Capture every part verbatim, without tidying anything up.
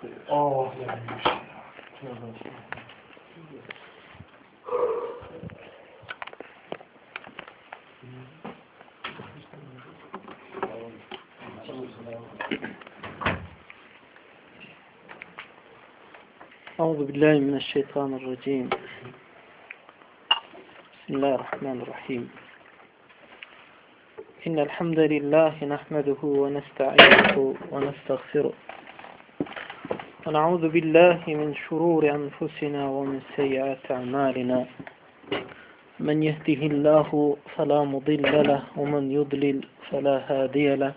Oh, yanlış. Euzu billahi mineşşeytanirracim. Bismillahirrahmanirrahim. İnnel hamdelellahi nahmeduhu ve nestainuhu ve nestağfiruh. Ve na'udzu billahi min şururi enfusina ve min seyyiati a'malina. Men yehdihillahu fela mudille lehu ve men yudlil fela hadiye lehu.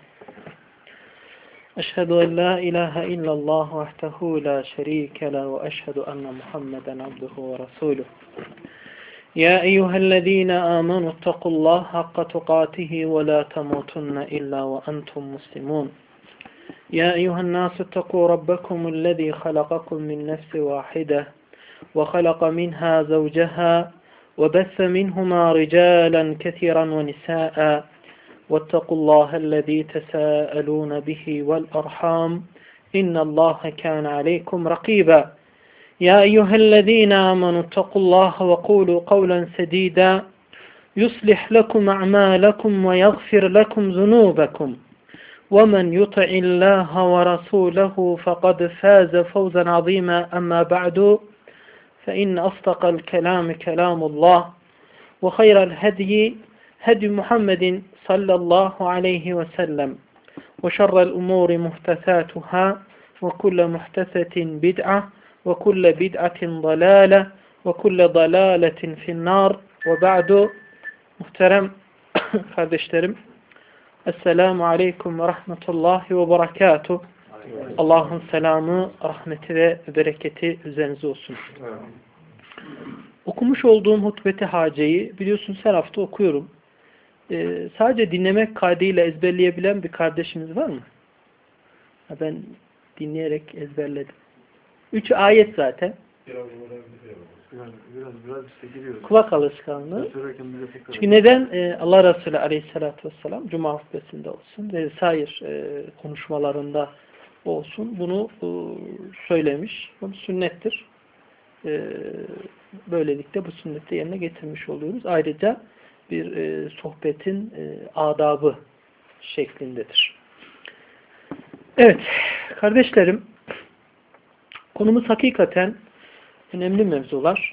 أشهد أن لا إله إلا الله وحده لا شريك له وأشهد أن محمدا عبده ورسوله يا أيها الذين آمنوا اتقوا الله حق تقاته ولا تموتن إلا وأنتم مسلمون يا أيها الناس اتقوا ربكم الذي خلقكم من نفس واحدة وخلق منها زوجها وبث منهما رجالا كثيرا ونساء واتقوا الله الذي تساءلون به والأرحام إن الله كان عليكم رقيبا يا أيها الذين آمنوا اتقوا الله وقولوا قولا سديدا يصلح لكم أعمالكم ويغفر لكم ذنوبكم ومن يطع الله ورسوله فقد فاز فوزا عظيما أما بعد فإن أصدق الكلام كلام الله وخير الهدي هدي محمد صلى الله عليه وسلم وشر الأمور محدثاتها وكل محدثة بدعة وكل بدعة ضلالة وكل ضلالة في النار وبعد muhterem kardeşlerim Esselamu Aleyküm ve Rahmetullahi ve Berekatuhu. Allah'ın selamı, rahmeti ve bereketi üzerinize olsun. Okumuş olduğum hutbeti haceyi biliyorsunuz her hafta okuyorum. Ee, sadece dinlemek kaydıyla ezberleyebilen bir kardeşimiz var mı? Ha, ben dinleyerek ezberledim. Üç ayet zaten. Biraz biraz biraz, biraz işte giriyoruz. Kulak alışkanlığı. Çünkü neden? Ee, Allah Resulü Aleyhisselatü Vesselam Cuma hutbesinde olsun ve sair e, konuşmalarında olsun bunu e, söylemiş. Bu sünnettir. E, böylelikle bu sünneti yerine getirmiş oluyoruz. Ayrıca bir e, sohbetin e, adabı şeklindedir. Evet, kardeşlerim, konumuz hakikaten önemli mevzular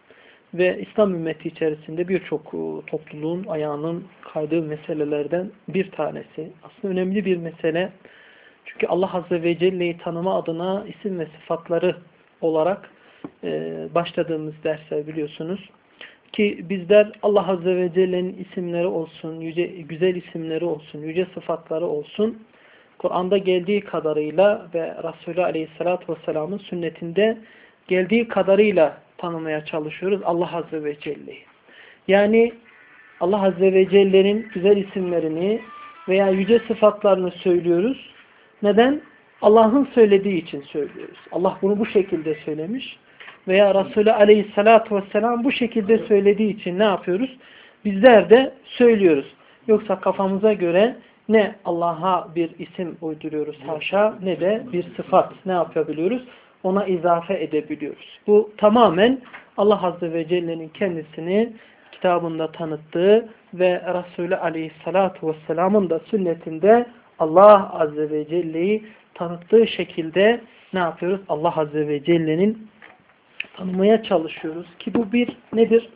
ve İslam ümmeti içerisinde birçok e, topluluğun ayağının kaydığı meselelerden bir tanesi. Aslında önemli bir mesele. Çünkü Allah Azze ve Celle'yi tanıma adına isim ve sıfatları olarak e, başladığımız dersler biliyorsunuz. Ki bizler Allah Azze ve Celle'nin isimleri olsun, yüce, güzel isimleri olsun, yüce sıfatları olsun, Kur'an'da geldiği kadarıyla ve Resulü Aleyhisselatü Vesselam'ın sünnetinde geldiği kadarıyla tanımaya çalışıyoruz Allah Azze ve Celle'yi. Yani Allah Azze ve Celle'nin güzel isimlerini veya yüce sıfatlarını söylüyoruz. Neden? Allah'ın söylediği için söylüyoruz. Allah bunu bu şekilde söylemiş. Veya Resulü Aleyhisselatü Vesselam bu şekilde söylediği için ne yapıyoruz? Bizler de söylüyoruz. Yoksa kafamıza göre ne Allah'a bir isim uyduruyoruz haşa ne de bir sıfat ne yapabiliyoruz? Ona izafe edebiliyoruz. Bu tamamen Allah Azze ve Celle'nin kendisini kitabında tanıttığı ve Resulü Aleyhisselatü Vesselam'ın da sünnetinde Allah Azze ve Celle'yi tanıttığı şekilde ne yapıyoruz? Allah Azze ve Celle'nin tanımaya çalışıyoruz ki bu bir nedir?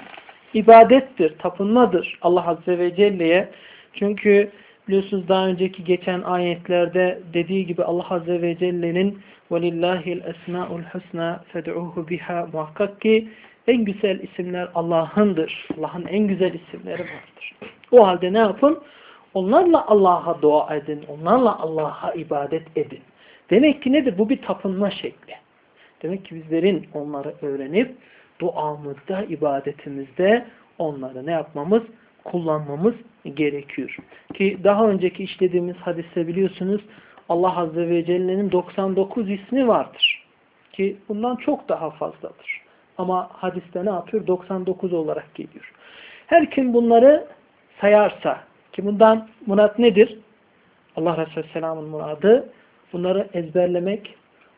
İbadettir, tapınmadır Allah Azze ve Celle'ye. Çünkü biliyorsunuz daha önceki geçen ayetlerde dediği gibi Allah Azze ve Celle'nin وَلِلَّهِ الْاَسْمَاءُ الْحُسْنَى فَدْعُوهُ بِهَا muhakkak ki en güzel isimler Allah'ındır. Allah'ın en güzel isimleri vardır. O halde ne yapın? Onlarla Allah'a dua edin. Onlarla Allah'a ibadet edin. Demek ki nedir? Bu bir tapınma şekli. Demek ki bizlerin onları öğrenip duamızda, ibadetimizde onları ne yapmamız? Kullanmamız gerekiyor. Ki daha önceki işlediğimiz hadiste biliyorsunuz Allah Azze ve Celle'nin doksan dokuz ismi vardır. Ki bundan çok daha fazladır. Ama hadiste ne yapıyor? doksan dokuz olarak geliyor. Her kim bunları sayarsa ki bundan murat nedir? Allah Resulü Selam'ın muradı bunları ezberlemek,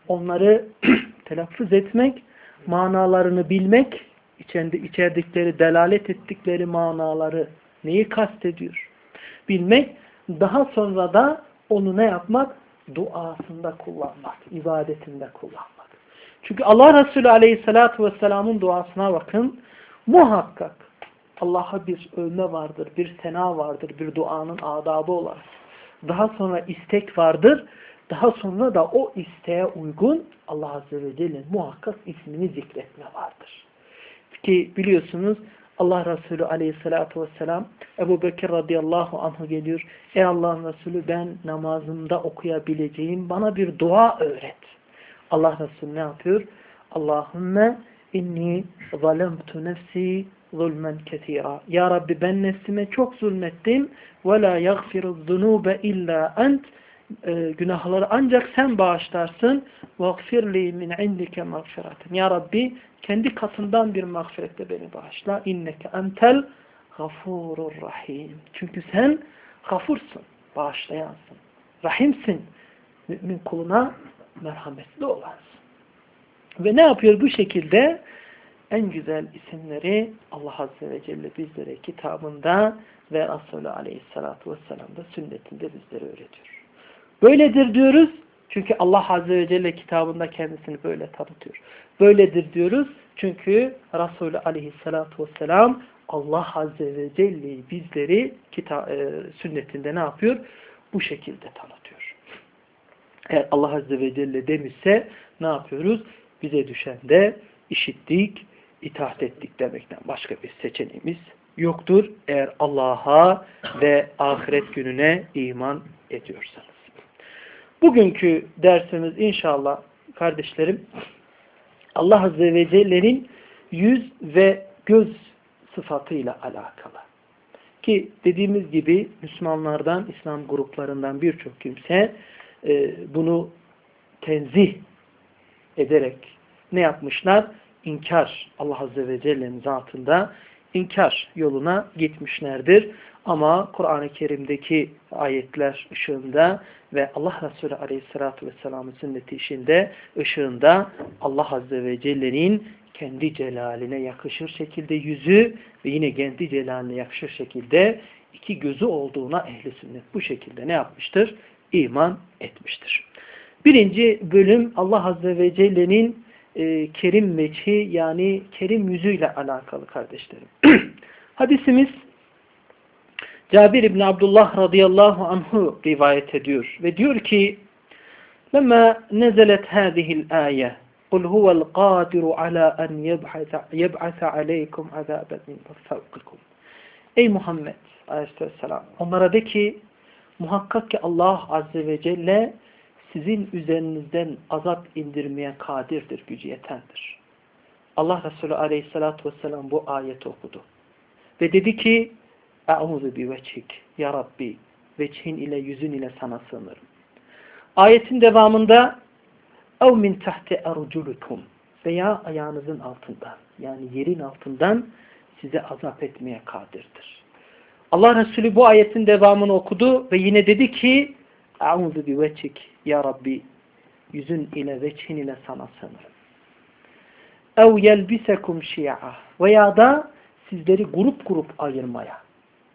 onları telaffuz etmek, manalarını bilmek, içinde, içerdikleri, delalet ettikleri manaları neyi kastediyor bilmek, daha sonra da onu ne yapmak? Duasında kullanmak, ibadetinde kullanmak. Çünkü Allah Resulü Aleyhisselatü Vesselam'ın duasına bakın, muhakkak Allah'a bir övme vardır, bir sena vardır, bir duanın adabı olarak. Daha sonra istek vardır, daha sonra da o isteğe uygun Allah Azze ve Celle'nin muhakkak ismini zikretme vardır. Ki biliyorsunuz Allah Resulü Aleyhisselatü Vesselam Ebu Bekir radıyallahu anh'a geliyor. Ey Allah'ın Resulü, ben namazımda okuyabileceğim bana bir dua öğret. Allah Resulü ne yapıyor? Allahümme inni zalemtu nefsi zulmen ketira. Ya Rabbi, ben nefsime çok zulmettim. Ve la yaghfiru zunube illa ent. E, günahları ancak sen bağışlarsın. وَغْفِرْلِي مِنْ عِنْدِكَ مَغْفِرَةً. Ya Rabbi, kendi katından bir mağfiretle beni bağışla. İnneke entel gafurur rahim. Çünkü sen gafursun, bağışlayansın. Rahimsin. Mümin kuluna merhametli olansın. Ve ne yapıyor bu şekilde? En güzel isimleri Allah Azze ve Celle bizlere kitabında ve Resulü Aleyhisselatü Vesselam'da sünnetinde bizlere öğretiyor. Böyledir diyoruz. Çünkü Allah Azze ve Celle kitabında kendisini böyle tanıtıyor. Böyledir diyoruz. Çünkü Resulü Aleyhisselatü Vesselam Allah Azze ve Celle'yi bizleri kita e, sünnetinde ne yapıyor? Bu şekilde tanıtıyor. Eğer Allah Azze ve Celle demişse ne yapıyoruz? Bize düşen de işittik, itaat ettik demekten başka bir seçeneğimiz yoktur. Eğer Allah'a ve ahiret gününe iman ediyorsanız. Bugünkü dersimiz inşallah kardeşlerim Allah Azze ve Celle'nin yüz ve göz sıfatıyla alakalı. Ki dediğimiz gibi Müslümanlardan, İslam gruplarından birçok kimse e, bunu tenzih ederek ne yapmışlar? İnkar, Allah Azze ve Celle'nin zatında inkar yoluna gitmişlerdir. Ama Kur'an-ı Kerim'deki ayetler ışığında ve Allah Resulü Aleyhisselatü Vesselam'ın sünneti işinde ışığında Allah Azze ve Celle'nin kendi celaline yakışır şekilde yüzü ve yine kendi celaline yakışır şekilde iki gözü olduğuna ehli sünnet bu şekilde ne yapmıştır? İman etmiştir. Birinci bölüm Allah Azze ve Celle'nin e, kerim veçhi yani kerim yüzüyle alakalı kardeşlerim. Hadisimiz Cabir İbni Abdullah radıyallahu anhu rivayet ediyor ve diyor ki لَمَّا نَزَلَتْ هَذِهِ الْآيَةِ قُلْ هُوَ الْقَادِرُ عَلَى أَنْ يَبْعَثَ عَلَيْكُمْ عَذَابًا مِنْ فَوْقِكُمْ. Ey Muhammed aleyhisselam, onlara de ki muhakkak ki Allah Azze ve Celle sizin üzerinizden azap indirmeye kadirdir, gücü yetendir. Allah Resulü Aleyhisselatü Vesselam bu ayeti okudu. Ve dedi ki Eûzu bi veçhik ya Rabbi, veçhin ile yüzün ile sana sığınırım. Ayetin devamında ev min tahti erculukum veya ayağınızın altından yani yerin altından size azap etmeye kadirdir. Allah Resulü bu ayetin devamını okudu ve yine dedi ki Eûzu bi veçhik ya Rabbi, yüzün ile veçhin ile sana sığınırım. Ev yelbisekum şi'a veya da sizleri grup grup ayırmaya.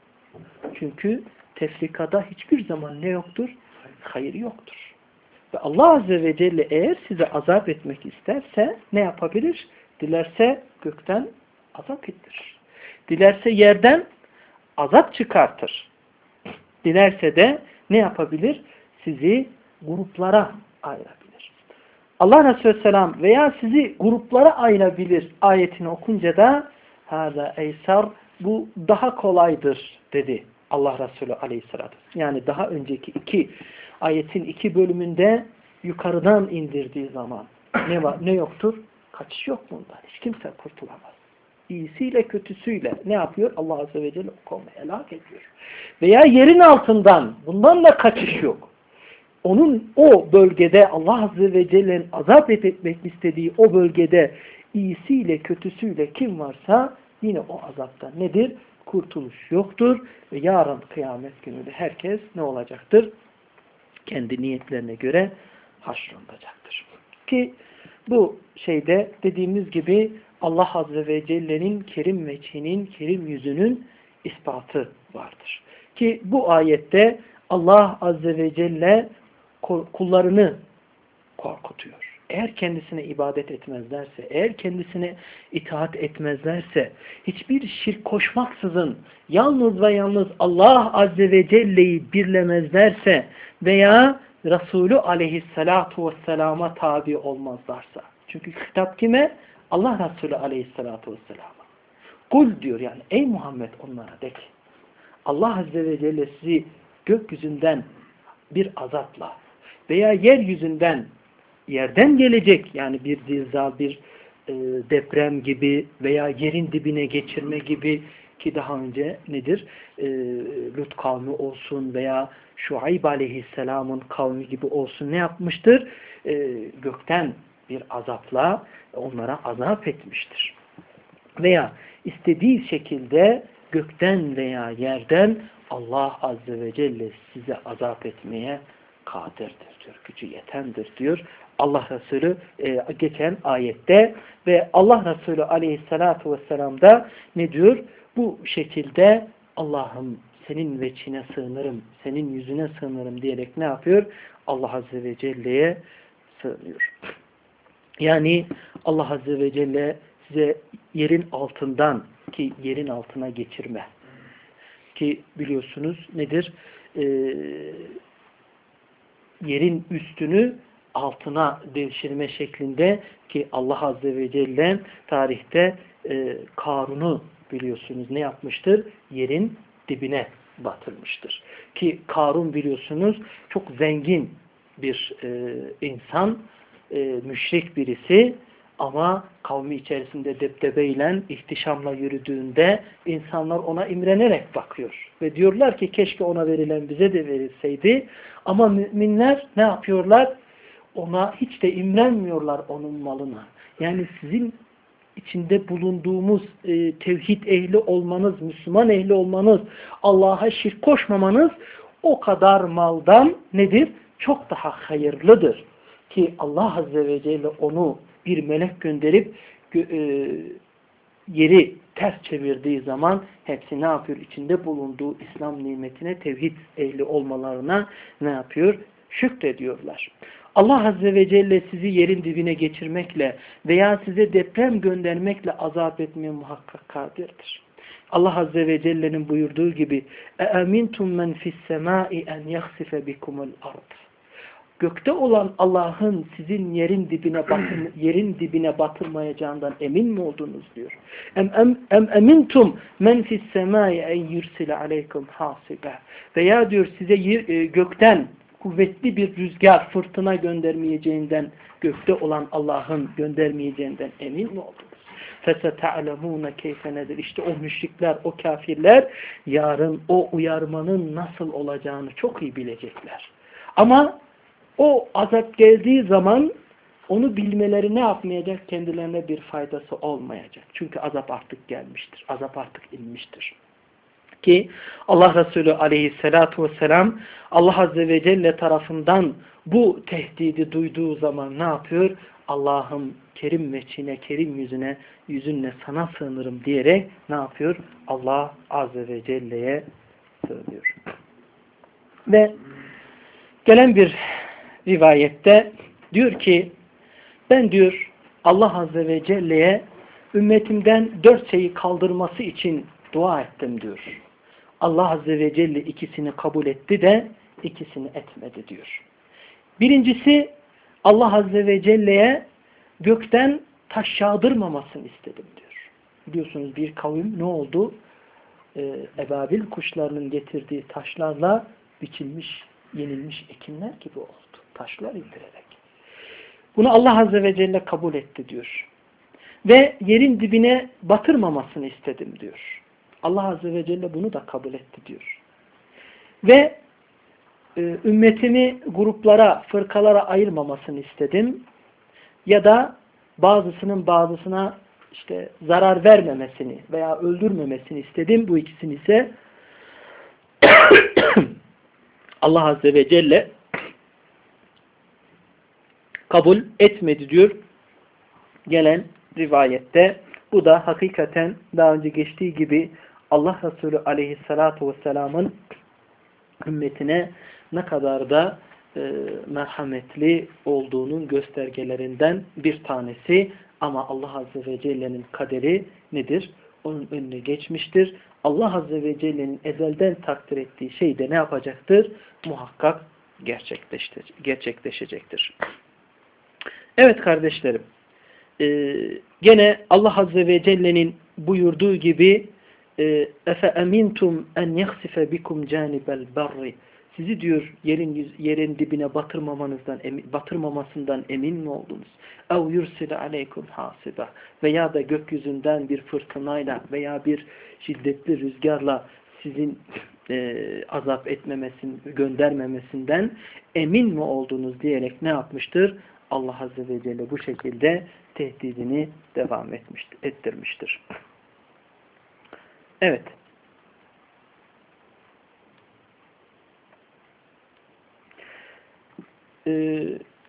Çünkü tefrikada hiçbir zaman ne yoktur? Hayır yoktur. Ve Allah Azze ve Celle eğer size azap etmek isterse ne yapabilir? Dilerse gökten azap ettirir. Dilerse yerden azap çıkartır. Dilerse de ne yapabilir? Sizi gruplara ayırabilir. Allah Resulü Selam veya sizi gruplara ayırabilir ayetini okunca da hâzâ eysar, bu daha kolaydır dedi Allah Resulü Aleyhisselatü. Yani daha önceki iki ayetin iki bölümünde yukarıdan indirdiği zaman ne var ne yoktur? Kaçış yok bundan. Hiç kimse kurtulamaz. İyisiyle kötüsüyle ne yapıyor? Allah Azze ve Celle o kavmi helak ediyor. Veya yerin altından bundan da kaçış yok. Onun o bölgede Allah Azze ve Celle'nin azap etmek istediği o bölgede iyisiyle kötüsüyle kim varsa yine o azaptan nedir? Kurtuluş yoktur. Ve yarın kıyamet günü de herkes ne olacaktır? Kendi niyetlerine göre haşrolunacaktır. Ki bu şeyde dediğimiz gibi Allah Azze ve Celle'nin kerim veçhinin, kerim yüzünün ispatı vardır. Ki bu ayette Allah Azze ve Celle kullarını korkutuyor. Eğer kendisine ibadet etmezlerse, eğer kendisine itaat etmezlerse, hiçbir şirk koşmaksızın yalnız ve yalnız Allah Azze ve Celle'yi birlemezlerse veya Resulü Aleyhisselatu Vesselam'a tabi olmazlarsa. Çünkü hitap kime? Allah Resulü Aleyhisselatu Vesselam'a. Kul diyor yani ey Muhammed onlara de ki Allah Azze ve Celle sizi gökyüzünden bir azapla veya yeryüzünden yerden gelecek yani bir zilzal, bir e, deprem gibi veya yerin dibine geçirme gibi ki daha önce nedir? E, Lut kavmi olsun veya Şuayb Aleyhisselam'ın kavmi gibi olsun ne yapmıştır? E, gökten bir azapla onlara azap etmiştir. Veya istediği şekilde gökten veya yerden Allah Azze ve Celle size azap etmeye kadirdir diyor. Gücü yetendir diyor. Allah Resulü e, geçen ayette ve Allah Resulü Aleyhisselatu Vesselam da ne diyor? Bu şekilde Allah'ım senin veçhine sığınırım, senin yüzüne sığınırım diyerek ne yapıyor? Allah Azze ve Celle'ye sığınıyor. Yani Allah Azze ve Celle size yerin altından ki yerin altına geçirme. Ki biliyorsunuz nedir? Ee, yerin üstünü altına devşirme şeklinde ki Allah Azze ve Celle tarihte e, Karun'u biliyorsunuz ne yapmıştır? Yerin dibine batırmıştır. Ki Karun biliyorsunuz çok zengin bir e, insan, e, müşrik birisi ama kavmi içerisinde debdebeyle, ihtişamla yürüdüğünde insanlar ona imrenerek bakıyor. Ve diyorlar ki keşke ona verilen bize de verilseydi. Ama müminler ne yapıyorlar? Ona hiç de imrenmiyorlar onun malına. Yani sizin içinde bulunduğumuz e, tevhid ehli olmanız, Müslüman ehli olmanız, Allah'a şirk koşmamanız o kadar maldan nedir? Çok daha hayırlıdır. Ki Allah Azze ve Celle onu bir melek gönderip e, yeri ters çevirdiği zaman hepsi ne yapıyor? İçinde bulunduğu İslam nimetine, tevhid ehli olmalarına ne yapıyor? Şükrediyorlar. Allah Azze ve Celle sizi yerin dibine geçirmekle veya size deprem göndermekle azap etmeye muhakkak kadirdir. Allah Azze ve Celle'nin buyurduğu gibi اَاَمِنْتُمْ مَنْ فِي السَّمَاءِ اَنْ يَخْسِفَ بِكُمُ الْأَرْضِ Gökte olan Allah'ın sizin yerin dibine batır, yerin dibine batırmayacağından emin mi oldunuz diyor. Em em em emintum men fis semai en yursile aleykum hasibe. Veya diyor size yer, gökten kuvvetli bir rüzgar, fırtına göndermeyeceğinden, gökte olan Allah'ın göndermeyeceğinden emin mi oldunuz? فَسَتَعْلَمُونَ كَيْفَ nedir? İşte o müşrikler, o kafirler yarın o uyarmanın nasıl olacağını çok iyi bilecekler. Ama o azap geldiği zaman onu bilmeleri ne yapmayacak? Kendilerine bir faydası olmayacak. Çünkü azap artık gelmiştir. Azap artık inmiştir. Ki Allah Resulü Aleyhisselatu Vesselam Allah Azze ve Celle tarafından bu tehdidi duyduğu zaman ne yapıyor? Allah'ım kerim veçhine, kerim yüzüne, yüzünle sana sığınırım diyerek ne yapıyor? Allah Azze ve Celle'ye sığınıyor. Ve gelen bir rivayette diyor ki ben diyor Allah Azze ve Celle'ye ümmetimden dört şeyi kaldırması için dua ettim diyor. Allah Azze ve Celle ikisini kabul etti de ikisini etmedi diyor. Birincisi Allah Azze ve Celle'ye gökten taş yağdırmamasını istedim diyor. Biliyorsunuz bir kavim ne oldu? Ee, ebabil kuşlarının getirdiği taşlarla biçilmiş, yenilmiş ekinler gibi oldu. Taşlar indirerek. Bunu Allah Azze ve Celle kabul etti diyor. Ve yerin dibine batırmamasını istedim diyor. Allah Azze ve Celle bunu da kabul etti diyor. Ve e, ümmetimi gruplara, fırkalara ayırmamasını istedim. Ya da bazısının bazısına işte zarar vermemesini veya öldürmemesini istedim. Bu ikisini ise Allah Azze ve Celle kabul etmedi diyor gelen rivayette. Bu da hakikaten daha önce geçtiği gibi Allah Resulü aleyhissalatu vesselamın ümmetine ne kadar da e, merhametli olduğunun göstergelerinden bir tanesi. Ama Allah Azze ve Celle'nin kaderi nedir? Onun önüne geçmiştir. Allah Azze ve Celle'nin ezelden takdir ettiği şey de ne yapacaktır? Muhakkak gerçekleşecektir. Evet kardeşlerim, e, gene Allah Azze ve Celle'nin buyurduğu gibi efe emintum en yakhsife bikum canibel barri, sizi diyor yerin yerin dibine batırmamanızdan batırmamasından emin mi oldunuz? Ev yursile aleykum hasiba, veya da gökyüzünden bir fırtınayla veya bir şiddetli rüzgarla sizin e, azap etmemesin, göndermemesinden emin mi oldunuz diyerek ne yapmıştır? Allah Azze ve Celle bu şekilde tehdidini devam etmiştir, ettirmiştir. Evet. Ee,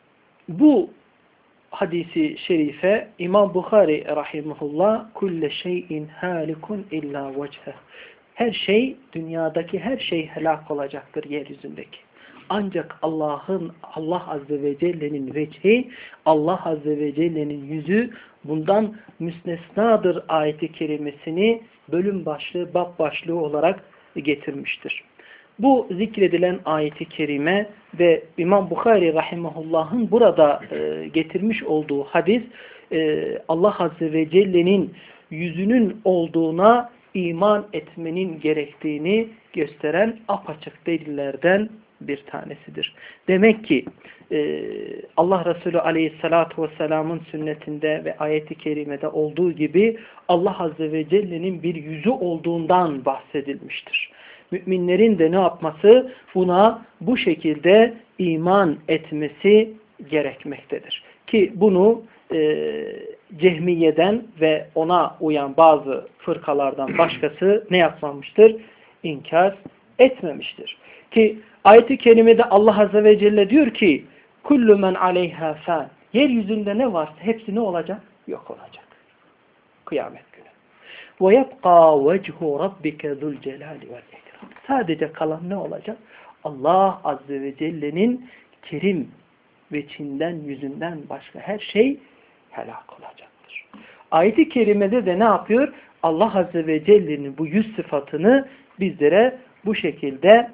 bu hadisi şerife İmam Bukhari rahimahullah kulle şeyin halikun illa vecheh, her şey, dünyadaki her şey helak olacaktır yeryüzündeki. Ancak Allah'ın, Allah Azze ve Celle'nin vecihi, Allah Azze ve Celle'nin yüzü bundan müstesnadır ayeti kerimesini bölüm başlığı, bab başlığı olarak getirmiştir. Bu zikredilen ayeti kerime ve İmam Bukhari rahimahullah'ın burada e, getirmiş olduğu hadis e, Allah Azze ve Celle'nin yüzünün olduğuna iman etmenin gerektiğini gösteren apaçık delillerden bir tanesidir. Demek ki e, Allah Resulü aleyhissalatu vesselamın sünnetinde ve ayeti kerimede olduğu gibi Allah Azze ve Celle'nin bir yüzü olduğundan bahsedilmiştir. Müminlerin de ne yapması? Buna bu şekilde iman etmesi gerekmektedir. Ki bunu e, Cehmiye'den ve ona uyan bazı fırkalardan başkası ne yapmamıştır? İnkar etmemiştir. Ki ayet-i kerimede Allah Azze ve Celle diyor ki kullu men aleyha fan, yeryüzünde ne varsa hepsi ne olacak? Yok olacak. Kıyamet günü. Ve yebqa vechu rabbike zul celali vel ikram. Sadece kalan ne olacak? Allah Azze ve Celle'nin kerim veçinden, yüzünden başka her şey helak olacaktır. Ayet-i kerimede de ne yapıyor? Allah Azze ve Celle'nin bu yüz sıfatını bizlere bu şekilde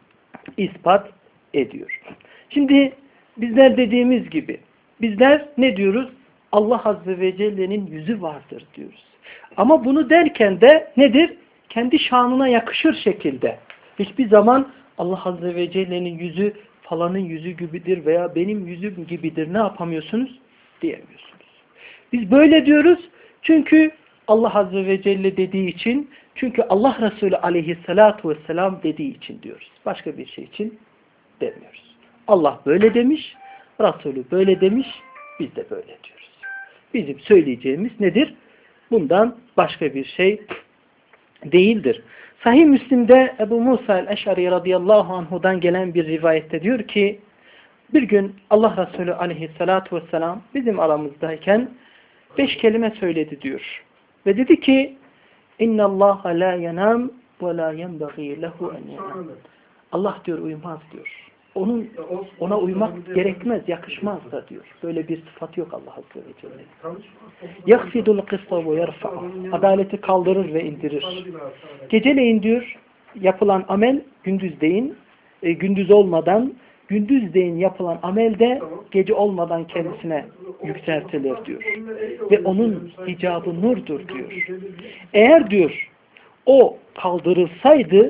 ispat ediyor. Şimdi bizler dediğimiz gibi bizler ne diyoruz? Allah Azze ve Celle'nin yüzü vardır diyoruz. Ama bunu derken de nedir? Kendi şanına yakışır şekilde. Hiçbir zaman Allah Azze ve Celle'nin yüzü falanın yüzü gibidir veya benim yüzüm gibidir ne yapamıyorsunuz? Diyemiyorsunuz. Biz böyle diyoruz çünkü Allah Azze ve Celle dediği için, çünkü Allah Resulü aleyhissalatu vesselam dediği için diyoruz. Başka bir şey için demiyoruz. Allah böyle demiş, Resulü böyle demiş, biz de böyle diyoruz. Bizim söyleyeceğimiz nedir? Bundan başka bir şey değildir. Sahih Müslim'de Ebu Musa el-Eş'ari radıyallahu anhudan gelen bir rivayette diyor ki, bir gün Allah Resulü aleyhissalatu vesselam bizim aramızdayken beş kelime söyledi diyor. Ve dedi ki, İnna Allah la yanam ve la yenbagî lehu en yanam. Allah diyor uyumaz diyor. Onun ona uymak gerekmez, yakışmaz da diyor. Böyle bir sıfat yok Allah Azze ve Celle'nin. Yakhfidul kısta ve yerfa'u. Adaleti kaldırır ve indirir. Geceleyin diyor yapılan amel gündüzleyin, e, gündüz olmadan, gündüzleyin yapılan amel de gece olmadan kendisine yükseltilir diyor. Ve onun hicabı nurdur diyor. Eğer diyor o kaldırılsaydı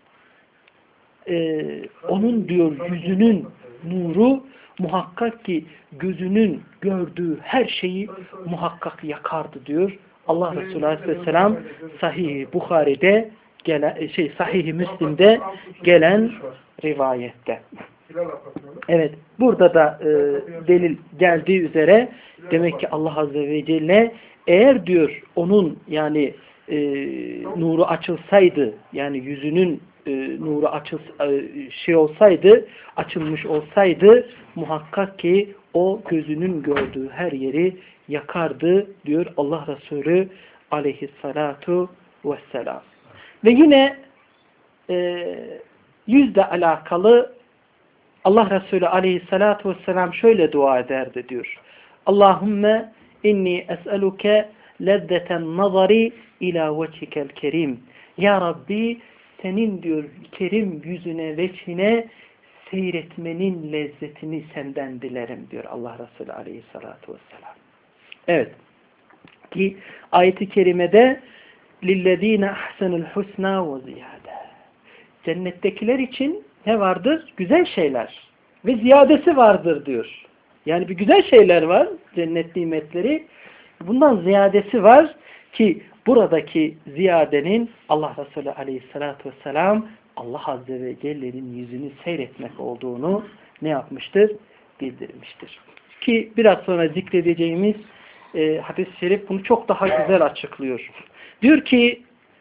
Ee, onun diyor yüzünün nuru muhakkak ki gözünün gördüğü her şeyi muhakkak yakardı diyor. Allah Resulü Aleyhisselam Sahih-i Bukhari'de gelen, şey Sahih-i Müslim'de gelen rivayette. Evet, burada da e, delil geldiği üzere demek ki Allah Azze ve Celle eğer diyor onun yani e, nuru açılsaydı, yani yüzünün e, nuru açıl e, şey olsaydı, açılmış olsaydı muhakkak ki o gözünün gördüğü her yeri yakardı diyor Allah Resulü aleyhissalatu vesselam. Ve yine e, yüzle alakalı Allah Resulü aleyhissalatu vesselam şöyle dua ederdi diyor. Allahümme inni es'eluke lezzeten nazari ila vecikel kerim. Ya Rabbi senin diyor kerim yüzüne veçhine seyretmenin lezzetini senden dilerim diyor Allah Resulü aleyhissalatu vesselam. Evet. Ki ayet-i kerimede lillezine ahsenul husna ve ziyade. Cennettekiler için ne vardır? Güzel şeyler. Ve ziyadesi vardır diyor. Yani bir güzel şeyler var. Cennet nimetleri. Bundan ziyadesi var ki buradaki ziyadenin Allah Resulü aleyhissalatu vesselam Allah Azze ve Celle'nin yüzünü seyretmek olduğunu ne yapmıştır? Bildirmiştir. Ki biraz sonra zikredeceğimiz e, hadis-i şerif bunu çok daha güzel açıklıyor. Diyor ki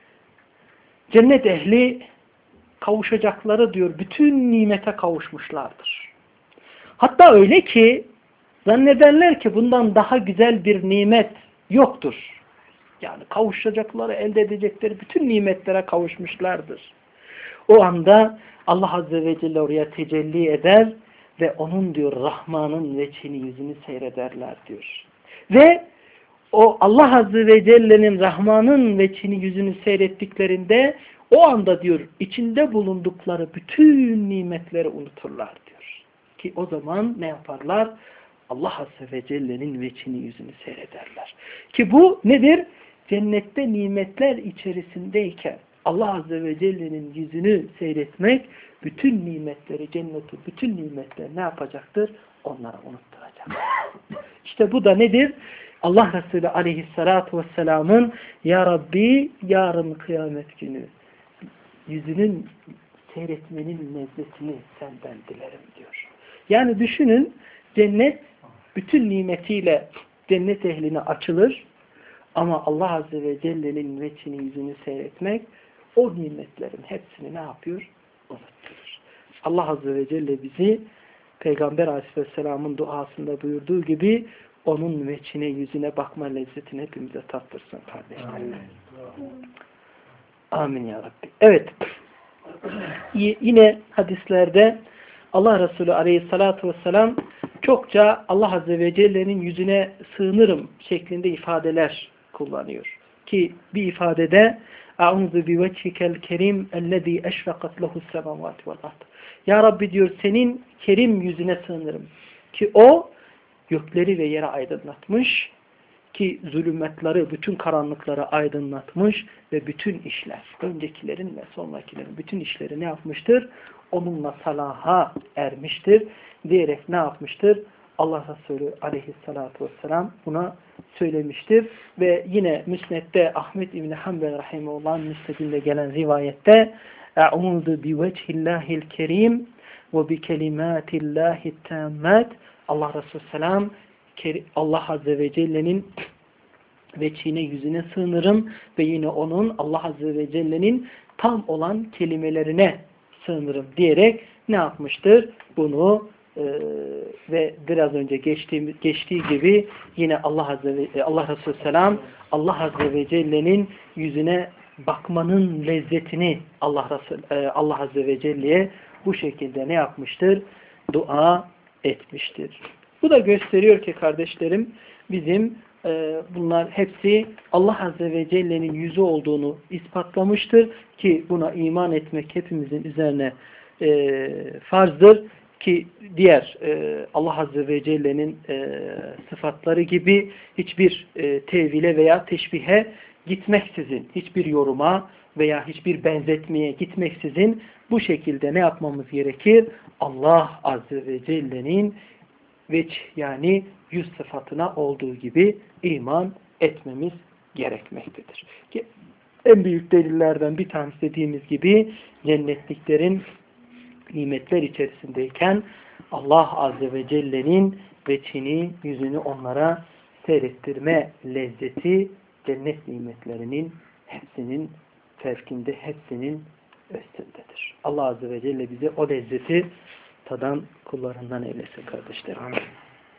cennet ehli kavuşacakları diyor bütün nimete kavuşmuşlardır. Hatta öyle ki zannederler ki bundan daha güzel bir nimet yoktur. Yani kavuşacakları, elde edecekleri bütün nimetlere kavuşmuşlardır. O anda Allah Azze ve Celle oraya tecelli eder ve onun diyor Rahman'ın veçhini yüzünü seyrederler diyor. Ve o Allah Azze ve Celle'nin Rahman'ın veçhini yüzünü seyrettiklerinde o anda diyor içinde bulundukları bütün nimetleri unuturlar diyor. Ki o zaman ne yaparlar? Allah Azze ve Celle'nin veçhini yüzünü seyrederler. Ki bu nedir? Cennette nimetler içerisindeyken Allah Azze ve Celle'nin yüzünü seyretmek bütün nimetleri, cenneti, bütün nimetleri ne yapacaktır? Onlara unutturacak. İşte bu da nedir? Allah Resulü aleyhissalatu vesselamın Ya Rabbi yarın kıyamet günü yüzünün seyretmenin lezzetini senden dilerim diyor. Yani düşünün cennet bütün nimetiyle cennet ehline açılır ama Allah Azze ve Celle'nin veçhini yüzünü seyretmek o nimetlerin hepsini ne yapıyor? Unutturur. Allah Azze ve Celle bizi Peygamber Aleyhisselam'ın duasında buyurduğu gibi onun veçhine yüzüne bakma lezzetini hepimize tattırsın kardeşlerim. Amin ya Rabbi. Evet. Yine hadislerde Allah Resulü Aleyhisselatü Vesselam çokça Allah Azze ve Celle'nin yüzüne sığınırım şeklinde ifadeler kullanıyor. Ki bir ifadede A'udhu bi vecikel kerim ellezî eşfaqat lehu's semâvâti vel ard. Ya Rabbi diyor senin kerim yüzüne sığınırım. Ki o gökleri ve yeri aydınlatmış. Ki zulümetleri, bütün karanlıkları aydınlatmış ve bütün işler, öncekilerin ve sonrakilerin bütün işleri ne yapmıştır? Onunla salaha ermiştir diyerek ne yapmıştır? Allah Resulü aleyhissalatu vesselam buna söylemiştir. Ve yine Müsned'de Ahmet İbni Hanbel rahimehullah'ın müsnedinde gelen rivayette Eûzu bi vechillahil kerim ve bi kelimatillahi tammat. Allah Resulü selam Allah Azze ve Celle'nin veçhine yüzüne sığınırım ve yine onun Allah Azze ve Celle'nin tam olan kelimelerine sığınırım diyerek ne yapmıştır? Bunu e, ve biraz önce geçtiği, geçtiği gibi yine Allah Azze ve Allah Resulü selam Allah Azze ve Celle'nin yüzüne bakmanın lezzetini Allah Resul, e, Allah Azze ve Celle'ye bu şekilde ne yapmıştır? Dua etmiştir. Bu da gösteriyor ki kardeşlerim bizim e, bunlar hepsi Allah Azze ve Celle'nin yüzü olduğunu ispatlamıştır ki buna iman etmek hepimizin üzerine e, farzdır ki diğer e, Allah Azze ve Celle'nin e, sıfatları gibi hiçbir e, tevhile veya teşbihe gitmeksizin, hiçbir yoruma veya hiçbir benzetmeye gitmeksizin bu şekilde ne yapmamız gerekir? Allah Azze ve Celle'nin veç yani yüz sıfatına olduğu gibi iman etmemiz gerekmektedir. Ki en büyük delillerden bir tanesi dediğimiz gibi cennetliklerin nimetler içerisindeyken Allah Azze ve Celle'nin veçhini, yüzünü onlara seyrettirme lezzeti cennet nimetlerinin hepsinin fevkinde, hepsinin üstündedir. Allah Azze ve Celle bize o lezzeti tadan kullarından eylesin kardeşlerim.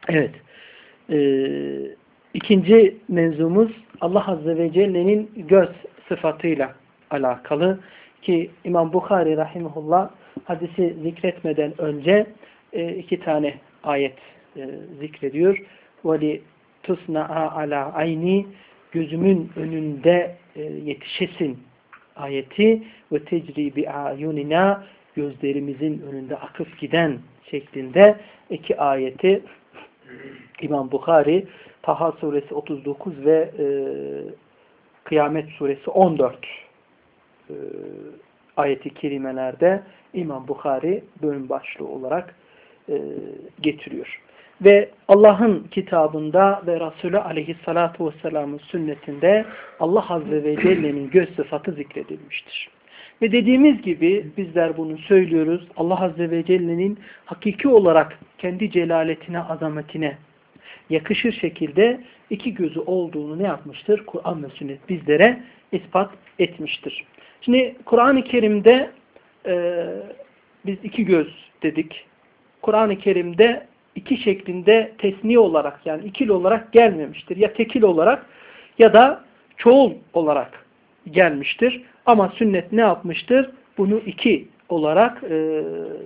Evet. Ee, ikinci mevzumuz Allah Azze ve Celle'nin göz sıfatıyla alakalı ki İmam Bukhari rahimahullah hadisi zikretmeden önce e, iki tane ayet e, zikrediyor. وَلِ تُسْنَعَا عَلَى عَيْنِ gözümün önünde e, yetişesin ayeti ve tecri bi ayunina gözlerimizin önünde akıp giden şeklinde iki ayeti İmam Bukhari Taha suresi otuz dokuz ve e, Kıyamet suresi on dört e, ayeti kerimelerde İmam Bukhari bölüm başlığı olarak e, getiriyor. Ve Allah'ın kitabında ve Resulü aleyhissalatu vesselamın sünnetinde Allah Azze ve Celle'nin göz sıfatı zikredilmiştir. Ve dediğimiz gibi bizler bunu söylüyoruz. Allah Azze ve Celle'nin hakiki olarak kendi celaletine, azametine yakışır şekilde iki gözü olduğunu ne yapmıştır? Kur'an ve sünnet bizlere ispat etmiştir. Şimdi Kur'an-ı Kerim'de e, biz iki göz dedik. Kur'an-ı Kerim'de iki şeklinde tesniye olarak yani ikili olarak gelmemiştir. Ya tekil olarak ya da çoğul olarak gelmiştir. Ama sünnet ne yapmıştır? Bunu iki olarak e,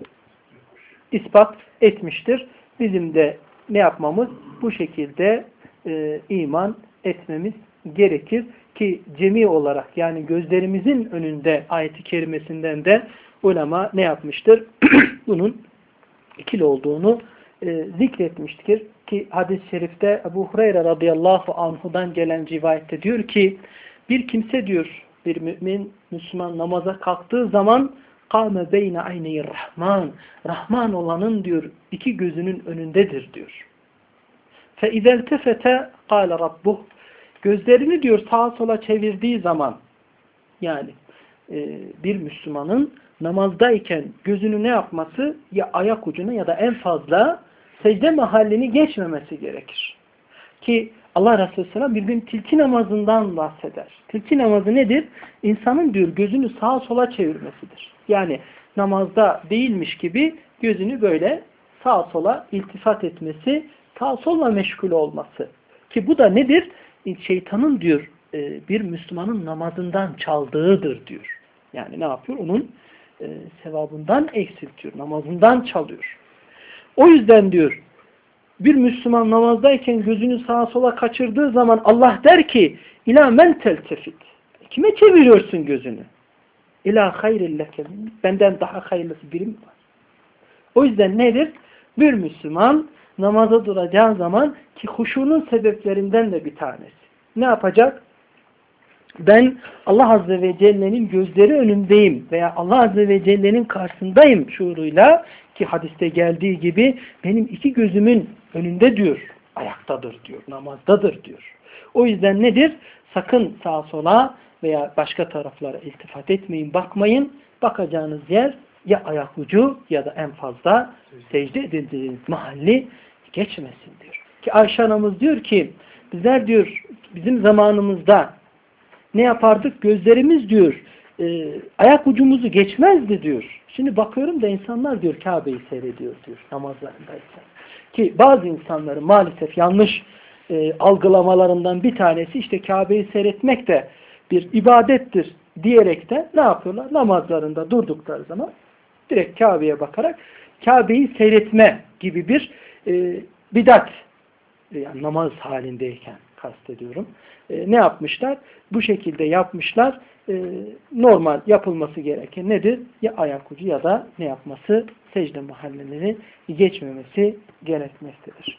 ispat etmiştir. Bizim de ne yapmamız? Bu şekilde e, iman etmemiz gerekir ki cemi olarak yani gözlerimizin önünde ayet-i kerimesinden de ulema ne yapmıştır? Bunun ikili olduğunu e, zikretmiştir ki hadis-i şerifte Ebu Hureyre radıyallahu anhudan gelen rivayette diyor ki bir kimse diyor bir mümin Müslüman namaza kalktığı zaman kâme beyne ayneyi rahman Rahman olanın diyor iki gözünün önündedir diyor. Fe izeltefete kâle rabbuh gözlerini diyor sağa sola çevirdiği zaman yani e, bir Müslümanın namazdayken gözünü ne yapması? Ya ayak ucuna ya da en fazla secde mahallini geçmemesi gerekir. Ki Allah Resulü Selam bir gün tilki namazından bahseder. Tilki namazı nedir? İnsanın diyor gözünü sağa sola çevirmesidir. Yani namazda değilmiş gibi gözünü böyle sağa sola iltifat etmesi, sağa sola meşgul olması. Ki bu da nedir? Şeytanın diyor bir Müslümanın namazından çaldığıdır diyor. Yani ne yapıyor? Onun e, sevabından eksiltiyor. Namazından çalıyor. O yüzden diyor bir Müslüman namazdayken gözünü sağa sola kaçırdığı zaman Allah der ki İlâ men teltefit. Kime çeviriyorsun gözünü? İlâ hayrilleke. Benden daha hayırlısı birim var. O yüzden nedir? Bir Müslüman namaza duracağı zaman ki huşunun sebeplerinden de bir tanesi. Ne yapacak? Ben Allah Azze ve Celle'nin gözleri önündeyim veya Allah Azze ve Celle'nin karşısındayım şuuruyla ki hadiste geldiği gibi benim iki gözümün önünde diyor, ayaktadır diyor, namazdadır diyor. O yüzden nedir? Sakın sağa sola veya başka taraflara iltifat etmeyin, bakmayın. Bakacağınız yer ya ayak ucu ya da en fazla secde edildiğiniz mahalli geçmesin diyor. Ki Ayşe anamız diyor ki bizler diyor bizim zamanımızda ne yapardık? Gözlerimiz diyor e, ayak ucumuzu geçmezdi diyor. Şimdi bakıyorum da insanlar diyor Kabe'yi seyrediyor diyor namazlarındaysa. Ki bazı insanların maalesef yanlış e, algılamalarından bir tanesi işte Kabe'yi seyretmek de bir ibadettir diyerek de ne yapıyorlar? Namazlarında durdukları zaman direkt Kabe'ye bakarak Kabe'yi seyretme gibi bir e, bidat yani namaz halindeyken kastediyorum. E, ne yapmışlar? Bu şekilde yapmışlar. E, normal yapılması gereken nedir? Ya ayak ucu ya da ne yapması? Secde mahalleleri geçmemesi gerekmektedir.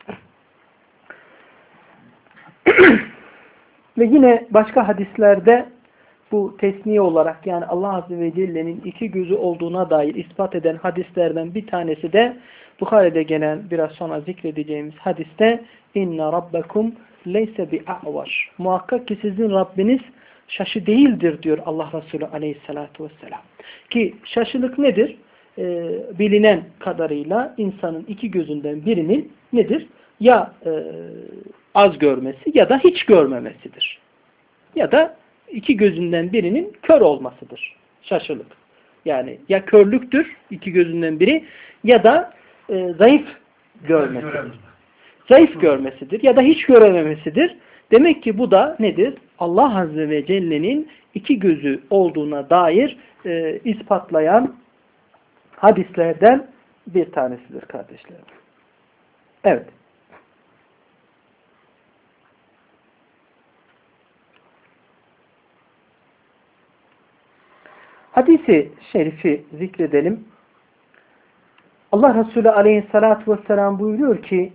Ve yine başka hadislerde bu tesniye olarak yani Allah Azze ve Celle'nin iki gözü olduğuna dair ispat eden hadislerden bir tanesi de Bukhari'de gelen biraz sonra zikredeceğimiz hadiste inna rabbakum leyse bi'a'var. Muhakkak ki sizin Rabbiniz şaşı değildir diyor Allah Resulü aleyhissalatu vesselam. Ki şaşılık nedir? Ee, bilinen kadarıyla insanın iki gözünden birinin nedir? Ya e, az görmesi ya da hiç görmemesidir. Ya da iki gözünden birinin kör olmasıdır. Şaşılık. Yani ya körlüktür iki gözünden biri ya da e, zayıf görmesidir. zayıf görmesidir ya da hiç görememesidir. Demek ki bu da nedir? Allah Azze ve Celle'nin iki gözü olduğuna dair e, ispatlayan hadislerden bir tanesidir kardeşlerim. Evet. Hadisi şerifi zikredelim. Allah Resulü Aleyhisselatü Vesselam buyuruyor ki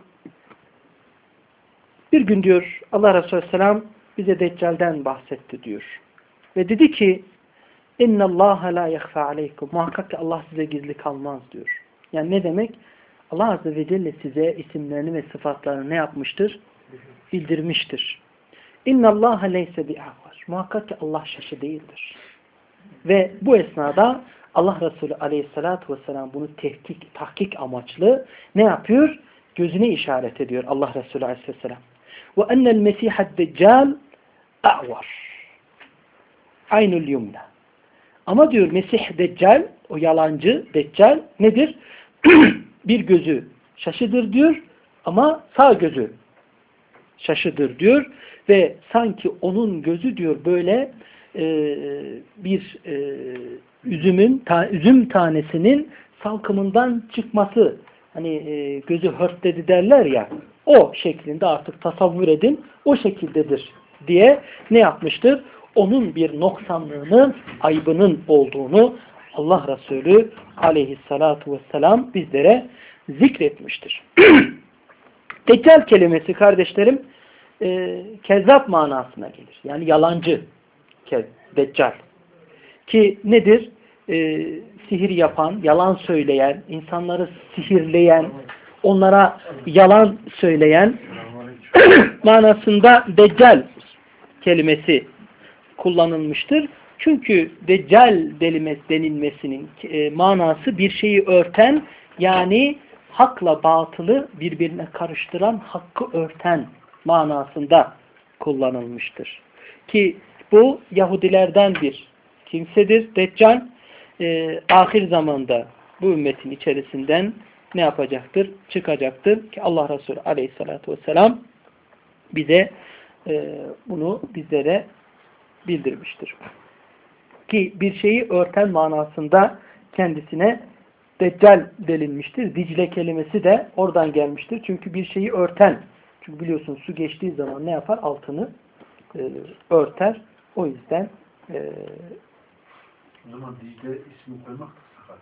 bir gün diyor Allah Resulü Aleyhisselam bize Deccal'den bahsetti diyor. Ve dedi ki اِنَّ اللّٰهَ لَا يَخْفَى عَلَيْكُمْ Muhakkak ki Allah size gizli kalmaz diyor. Yani ne demek? Allah Azze ve Celle size isimlerini ve sıfatlarını ne yapmıştır? Bildirmiştir. اِنَّ اللّٰهَ لَيْسَ بِأَعْوَرٍ Muhakkak ki Allah şaşı değildir. Ve bu esnada Allah Resulü Aleyhisselatü Vesselam bunu tehkik, tahkik amaçlı ne yapıyor? Gözüne işaret ediyor Allah Resulü Aleyhisselam. وَاَنَّ الْمَسِيحَ الدَّجَّالِ اَعْوَرٍ Aynul yumna. Ama diyor Mesih Deccal, o yalancı Deccal nedir? Bir gözü şaşıdır diyor ama sağ gözü şaşıdır diyor ve sanki onun gözü diyor böyle e, bir e, üzümün ta, üzüm tanesinin salkımından çıkması, hani e, gözü hörtledi derler ya, o şeklinde artık tasavvur edin, o şekildedir diye ne yapmıştır? Onun bir noksanlığının, aybının olduğunu Allah Resulü Aleyhissalatu vesselam bizlere zikretmiştir. Deccal kelimesi kardeşlerim e, kezzap manasına gelir. Yani yalancı Deccal. Ki nedir? E, sihir yapan, yalan söyleyen, insanları sihirleyen, onlara yalan söyleyen manasında Deccal kelimesi kullanılmıştır. Çünkü Deccal denilmesinin e, manası bir şeyi örten, yani hakla batılı birbirine karıştıran, hakkı örten manasında kullanılmıştır. Ki bu Yahudilerden bir kimsedir. Deccal e, ahir zamanda bu ümmetin içerisinden ne yapacaktır? Çıkacaktır. Ki Allah Resulü Aleyhisselatü Vesselam bize e, bunu bizlere bildirmiştir. Ki bir şeyi örten manasında kendisine Deccal denilmiştir. Dicle kelimesi de oradan gelmiştir. Çünkü bir şeyi örten. Çünkü biliyorsun su geçtiği zaman ne yapar? Altını e, örter. O yüzden e, o zaman Dicle ismi koymak da sakat.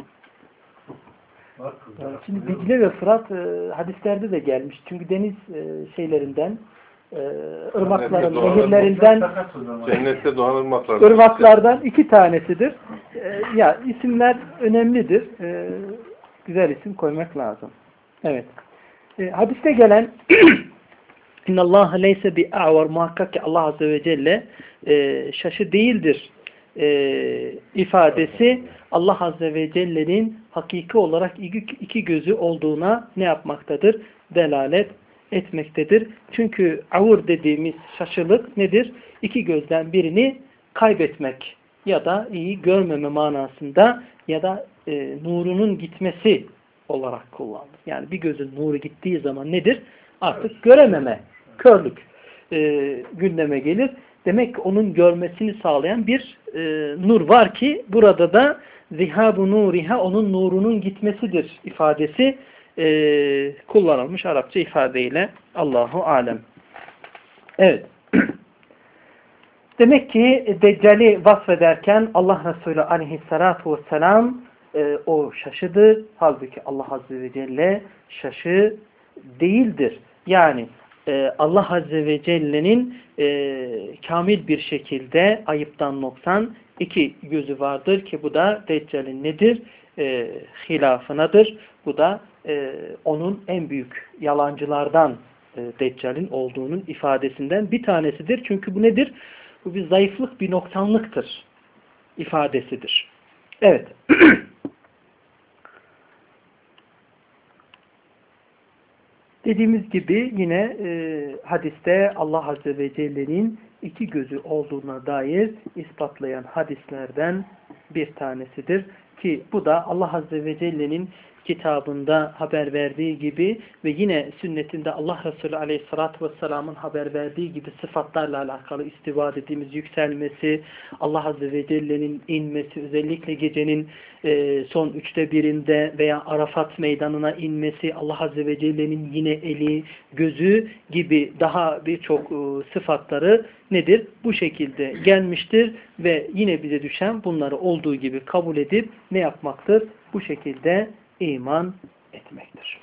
Yani şimdi Dicle ve Fırat e, hadislerde de gelmiş. Çünkü deniz e, şeylerinden e, ırmakların, nehirlerinden cennette doğan ırmaklardan ırmaklardan iki tanesidir. E, ya isimler önemlidir. E, güzel isim koymak lazım. Evet. E, hadiste gelen İnna Allah leyse bi a'var muhakkak ki Allah Azze ve Celle e, şaşı değildir e, ifadesi Allah Azze ve Celle'nin hakiki olarak iki, iki gözü olduğuna ne yapmaktadır? Delalet etmektedir. Çünkü avur dediğimiz şaşılık nedir? İki gözden birini kaybetmek ya da iyi görmeme manasında ya da e, nurunun gitmesi olarak kullanılır. Yani bir gözün nuru gittiği zaman nedir? Artık görememe, körlük e, gündeme gelir. Demek ki onun görmesini sağlayan bir e, nur var ki burada da zihabu nuriha, onun nurunun gitmesidir ifadesi e, kullanılmış Arapça ifadeyle. Allahu alem. Evet. Demek ki Deccal'i vasfederken Allah Resulü aleyhissalatu vesselam e, o şaşıdır. Halbuki Allah Azze ve Celle şaşı değildir. Yani e, Allah Azze ve Celle'nin e, kamil bir şekilde ayıptan noksan iki gözü vardır ki bu da Deccal'in nedir? E, hilafınadır. Bu da e, onun en büyük yalancılardan e, Deccal'in olduğunun ifadesinden bir tanesidir. Çünkü bu nedir? Bu bir zayıflık, bir noksanlıktır ifadesidir. Evet. Dediğimiz gibi yine e, hadiste Allah Azze ve Celle'nin iki gözü olduğuna dair ispatlayan hadislerden bir tanesidir. Ki bu da Allah Azze ve Celle'nin kitabında haber verdiği gibi ve yine sünnetinde Allah Resulü Aleyhisselatü Vesselam'ın haber verdiği gibi sıfatlarla alakalı istiva dediğimiz yükselmesi, Allah Azze ve Celle'nin inmesi, özellikle gecenin e, son üçte birinde veya Arafat meydanına inmesi, Allah Azze ve Celle'nin yine eli, gözü gibi daha birçok e, sıfatları nedir? Bu şekilde gelmiştir ve yine bize düşen bunları olduğu gibi kabul edip ne yapmaktır? Bu şekilde iman etmektir.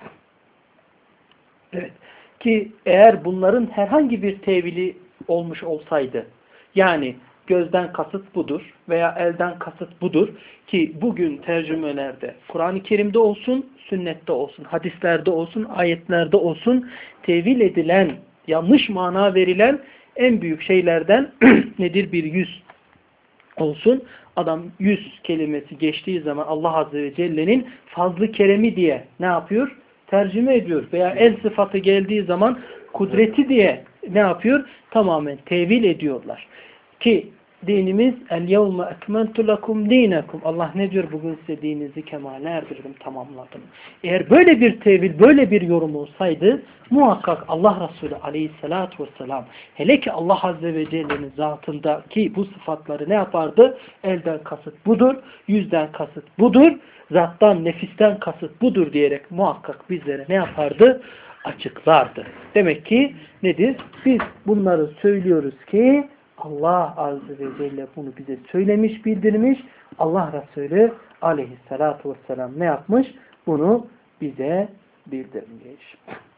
Evet. Ki eğer bunların herhangi bir tevili olmuş olsaydı, yani gözden kasıt budur veya elden kasıt budur ki bugün tercümelerde, Kur'an-ı Kerim'de olsun, sünnette olsun, hadislerde olsun, ayetlerde olsun tevil edilen, yanlış mana verilen en büyük şeylerden nedir? Bir yüz olsun. Adam yüz kelimesi geçtiği zaman Allah Azze ve Celle'nin fazlı keremi diye ne yapıyor? Tercüme ediyor. Veya el sıfatı geldiği zaman kudreti diye ne yapıyor? Tamamen tevil ediyorlar. Ki dinimiz el-yevme ekmentu lekum dinekum. Allah ne diyor? Bugün size dininizi kemale erdirdim, tamamladım. Eğer böyle bir tevil, böyle bir yorum olsaydı muhakkak Allah Resulü Aleyhisselatü Vesselam hele ki Allah Azze ve Celle'nin zatındaki bu sıfatları ne yapardı? Elden kasıt budur, yüzden kasıt budur, zattan, nefisten kasıt budur diyerek muhakkak bizlere ne yapardı? Açıklardı. Demek ki nedir? Biz bunları söylüyoruz ki Allah Azze ve Celle bunu bize söylemiş, bildirmiş. Allah Resulü Aleyhisselatü Vesselam ne yapmış? Bunu bize bildirmiş.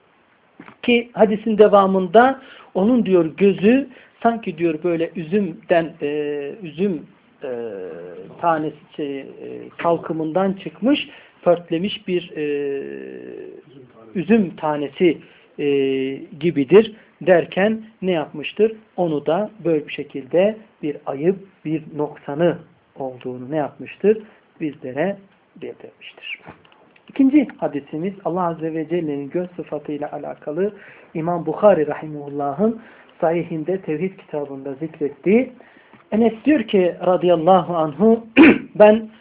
Ki hadisin devamında onun diyor gözü sanki diyor böyle üzümden e, üzüm e, tanesi şey, e, salkımından çıkmış, pörtlemiş bir e, üzüm tanesi e, gibidir derken ne yapmıştır? Onu da böyle bir şekilde bir ayıp, bir noksanı olduğunu ne yapmıştır? Bizlere bildirmiştir. İkinci hadisimiz Allah Azze ve Celle'nin göz sıfatıyla alakalı İmam Bukhari Rahimullah'ın sahihinde Tevhid kitabında zikrettiği. Enes diyor ki radıyallahu anhu ben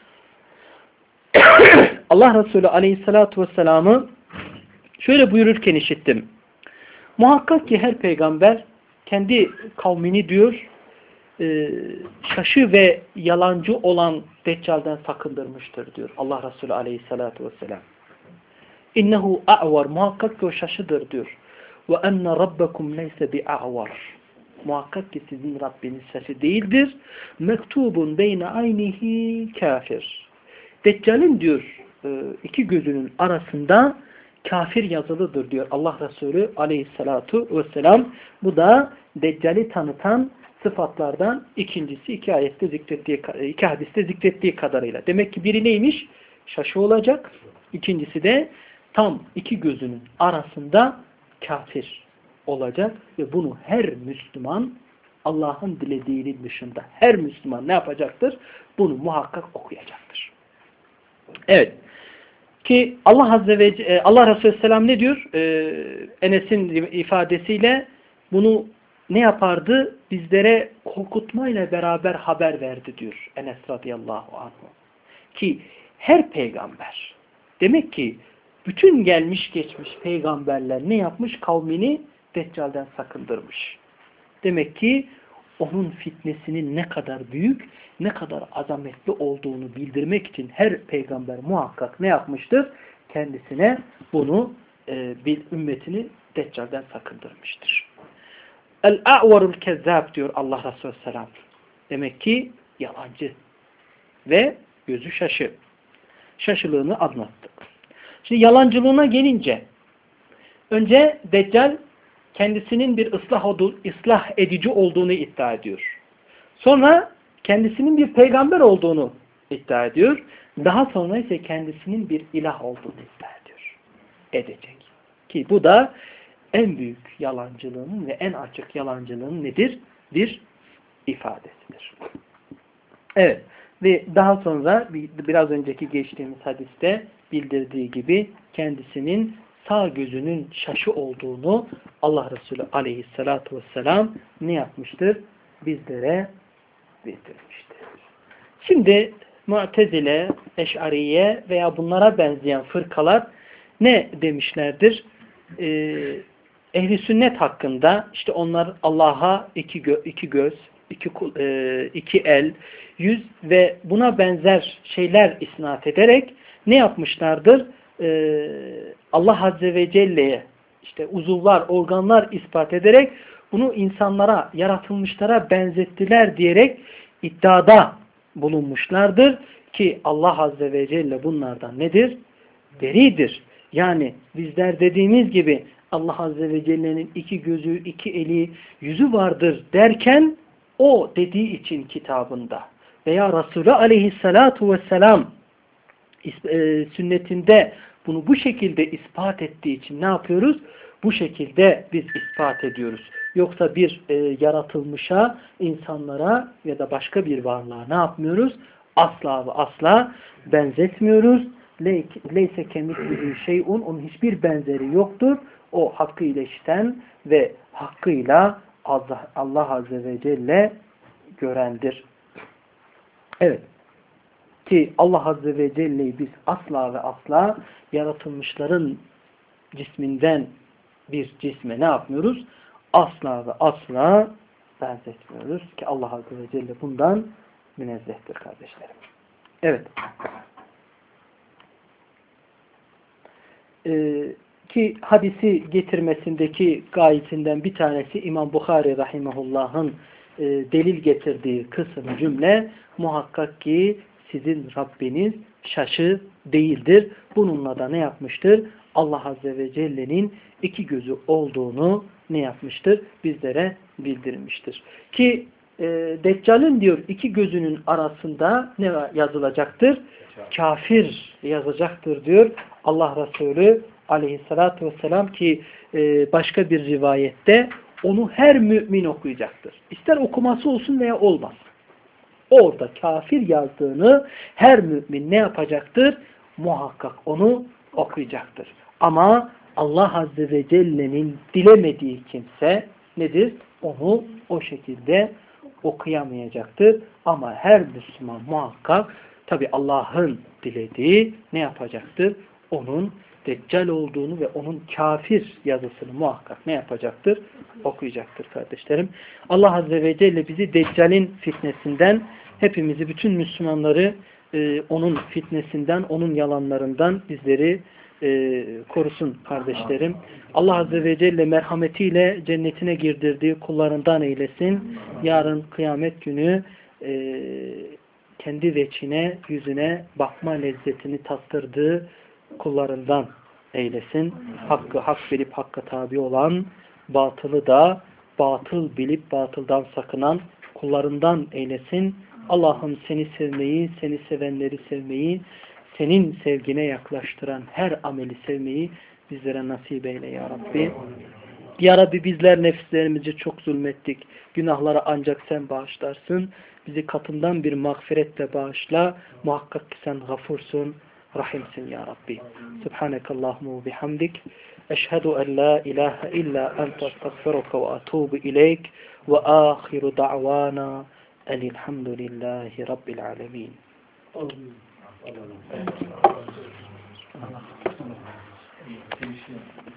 Allah Resulü Aleyhisselatü Vesselam'ı şöyle buyururken işittim. Muhakkak ki her peygamber kendi kavmini diyor e, şaşı ve yalancı olan Deccal'den sakındırmıştır diyor Allah Resulü Aleyhisselatü Vesselam. İnnehu a'var, muhakkak ki o şaşıdır diyor. Ve enne rabbekum leyse bi'a'var. Muhakkak ki sizin Rabbiniz şaşı değildir. Mektubun beyne aynihi kafir. Deccal'in diyor iki gözünün arasında kafir yazılıdır diyor Allah Resulü Aleyhisselatu Vesselam. Bu da Deccal'i tanıtan sıfatlardan ikincisi iki ayette zikrettiği, iki hadiste zikrettiği kadarıyla. Demek ki biri neymiş? Şaşı olacak. İkincisi de tam iki gözünün arasında kafir olacak ve bunu her Müslüman Allah'ın dilediğinin dışında her Müslüman ne yapacaktır? Bunu muhakkak okuyacaktır. Evet. Ki Allah Azze ve Allah Resulü Aleyhisselam ne diyor? Ee, Enes'in ifadesiyle bunu ne yapardı? Bizlere korkutmayla beraber haber verdi diyor Enes radıyallahu anh. Ki her peygamber, demek ki bütün gelmiş geçmiş peygamberler ne yapmış? Kavmini Deccal'den sakındırmış. Demek ki onun fitnesinin ne kadar büyük, ne kadar azametli olduğunu bildirmek için her peygamber muhakkak ne yapmıştır? Kendisine bunu e, bir ümmetini Deccal'den sakındırmıştır. El-a'varul kezzab diyor Allah Resulü Selam. Demek ki yalancı ve gözü şaşı. Şaşılığını anlattık. Şimdi yalancılığına gelince önce Deccal kendisinin bir ıslah, ıslah edici olduğunu iddia ediyor. Sonra kendisinin bir peygamber olduğunu iddia ediyor. Daha sonra ise kendisinin bir ilah olduğunu iddia ediyor. Edecek. Ki bu da en büyük yalancılığının ve en açık yalancılığının nedir? Bir ifadesidir. Evet. Ve daha sonra biraz önceki geçtiğimiz hadiste bildirdiği gibi kendisinin sağ gözünün şaşı olduğunu Allah Resulü Aleyhisselatü Vesselam ne yapmıştır? Bizlere bildirmiştir. Şimdi Mu'tezile, Eş'ariye veya bunlara benzeyen fırkalar ne demişlerdir? Ee, Ehli sünnet hakkında işte onlar Allah'a iki, gö iki göz, iki, e, iki el, yüz ve buna benzer şeyler isnat ederek ne yapmışlardır? Ee, Allah Azze ve Celle'ye işte uzuvlar, organlar ispat ederek bunu insanlara, yaratılmışlara benzettiler diyerek iddiada bulunmuşlardır ki Allah Azze ve Celle bunlardan nedir? Beridir. Yani bizler dediğimiz gibi Allah Azze ve Celle'nin iki gözü, iki eli, yüzü vardır derken o dediği için kitabında veya Resulü Aleyhisselatu Vesselam e, sünnetinde bunu bu şekilde ispat ettiği için ne yapıyoruz? Bu şekilde biz ispat ediyoruz. Yoksa bir e, yaratılmışa, insanlara ya da başka bir varlığa ne yapmıyoruz? Asla ve asla benzetmiyoruz. Leyse kemitlihi şey'un, onun hiçbir benzeri yoktur. O hakkıyla işiten ve hakkıyla Allah, Allah Azze ve Celle görendir. Evet. Ki Allah Azze ve Celle'yi biz asla ve asla yaratılmışların cisminden bir cisme ne yapmıyoruz? Asla ve asla benzetmiyoruz ki Allah Azze ve Celle bundan münezzehtir kardeşlerim. Evet. Ee, ki hadisi getirmesindeki gayetinden bir tanesi İmam Bukhari rahimehullah'ın e, delil getirdiği kısım cümle muhakkak ki sizin Rabbiniz şaşı değildir. Bununla da ne yapmıştır? Allah Azze ve Celle'nin iki gözü olduğunu ne yapmıştır? Bizlere bildirmiştir. Ki e, Deccal'in diyor iki gözünün arasında ne yazılacaktır? Kafir yazacaktır diyor Allah Resulü Aleyhisselatü Vesselam ki e, başka bir rivayette onu her mümin okuyacaktır. İster okuması olsun veya olmaz. Orada kafir yazdığını her mümin ne yapacaktır? Muhakkak onu okuyacaktır. Ama Allah Azze ve Celle'nin dilemediği kimse nedir? Onu o şekilde okuyamayacaktır. Ama her Müslüman muhakkak tabi Allah'ın dilediği ne yapacaktır? Onun Deccal olduğunu ve onun kafir yazısını muhakkak ne yapacaktır? Okuyacaktır kardeşlerim. Allah Azze ve Celle bizi Deccal'in fitnesinden, hepimizi, bütün Müslümanları e, onun fitnesinden, onun yalanlarından bizleri e, korusun kardeşlerim. Allah Azze ve Celle merhametiyle cennetine girdirdiği kullarından eylesin. Yarın kıyamet günü e, kendi veçine, yüzüne bakma lezzetini tattırdığı kullarından eylesin. Hakkı hak bilip hakka tabi olan, batılı da batıl bilip batıldan sakınan kullarından eylesin. Allah'ım seni sevmeyi, seni sevenleri sevmeyi, senin sevgine yaklaştıran her ameli sevmeyi bizlere nasip eyle ya Rabbi. Ya Rabbi bizler nefislerimizi çok zulmettik. Günahları ancak sen bağışlarsın. Bizi katından bir mağfiretle bağışla. Muhakkak ki sen gafursun, rahimsin ya Rabbi. Subhanekallahumma ve bihamdik. Eşhedü en la ilahe illa ente estağfiruke ve atubu ileyk. Ve ahiru da'vana elhamdülillahi rabbil alemin. Allah.